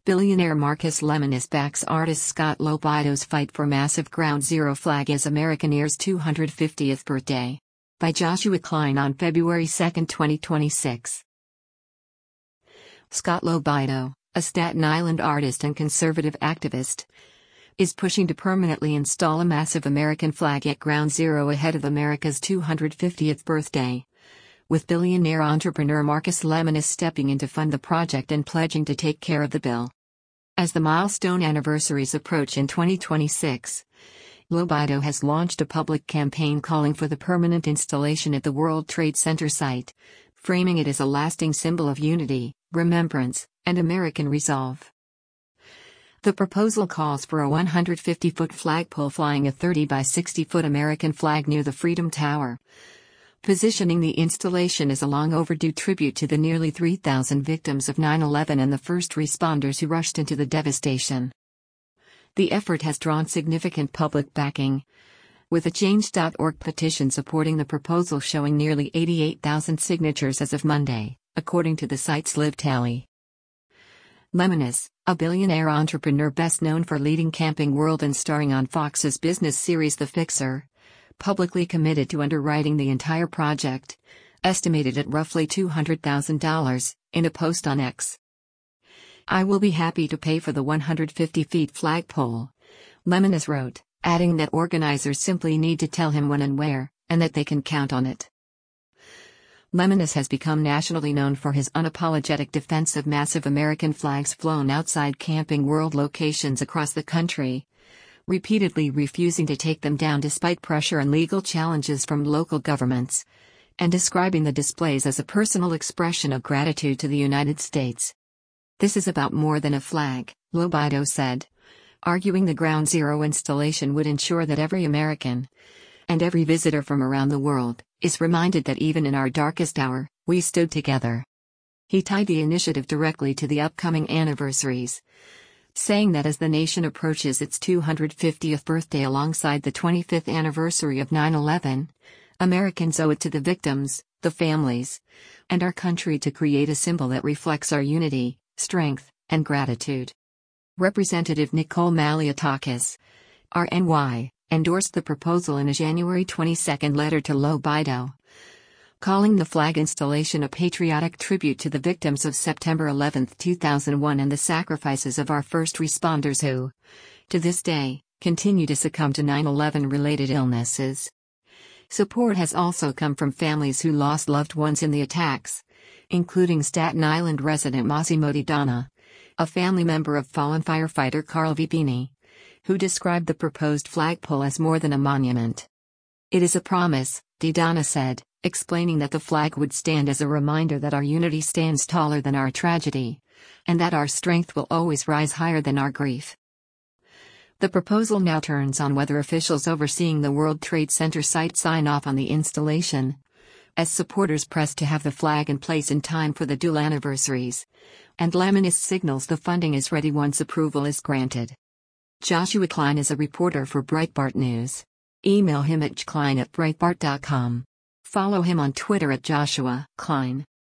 Billionaire Marcus Lemonis backs artist Scott Lobido's fight for massive Ground Zero flag as American airs 250th birthday. By Joshua Klein on February 2, 2026. Scott Lobido, a Staten Island artist and conservative activist, is pushing to permanently install a massive American flag at Ground Zero ahead of America's 250th birthday, with billionaire entrepreneur Marcus Lemonis stepping in to fund the project and pledging to take care of the bill. As the milestone anniversaries approach in 2026, Lobido has launched a public campaign calling for the permanent installation at the World Trade Center site, framing it as a lasting symbol of unity, remembrance, and American resolve. The proposal calls for a 150-foot flagpole flying a 30 by 60-foot American flag near the Freedom Tower, positioning the installation as a long overdue tribute to the nearly 3,000 victims of 9/11 and the first responders who rushed into the devastation. The effort has drawn significant public backing, with a Change.org petition supporting the proposal showing nearly 88,000 signatures as of Monday, according to the site's Live Tally. Lemonis, a billionaire entrepreneur best known for leading Camping World and starring on Fox's business series The Fixer, publicly committed to underwriting the entire project, estimated at roughly $200,000, in a post on X. "I will be happy to pay for the 150-feet flagpole," Lemonis wrote, adding that organizers simply need to tell him when and where, and that they can count on it. Lemonis has become nationally known for his unapologetic defense of massive American flags flown outside Camping World locations across the country, repeatedly refusing to take them down despite pressure and legal challenges from local governments, and describing the displays as a personal expression of gratitude to the United States. "This is about more than a flag," Lobido said, arguing the Ground Zero installation would ensure that every American, and every visitor from around the world, is reminded that even in our darkest hour, we stood together. He tied the initiative directly to the upcoming anniversaries, saying that as the nation approaches its 250th birthday alongside the 25th anniversary of 9/11, Americans owe it to the victims, the families, and our country to create a symbol that reflects our unity, strength, and gratitude. Representative Nicole Malliotakis, RNY, endorsed the proposal in a January 22 letter to Lobido, calling the flag installation a patriotic tribute to the victims of September 11, 2001 and the sacrifices of our first responders who, to this day, continue to succumb to 9/11-related illnesses. Support has also come from families who lost loved ones in the attacks, including Staten Island resident Massimo Di Donna, a family member of fallen firefighter Carl Vipini, who described the proposed flagpole as more than a monument. "It is a promise," Di Donna said, explaining that the flag would stand as a reminder that our unity stands taller than our tragedy, and that our strength will always rise higher than our grief. The proposal now turns on whether officials overseeing the World Trade Center site sign off on the installation, as supporters press to have the flag in place in time for the dual anniversaries, and Lemonis signals the funding is ready once approval is granted. Joshua Klein is a reporter for Breitbart News. Email him at jklein@breitbart.com. Follow him on Twitter at Joshua Klein.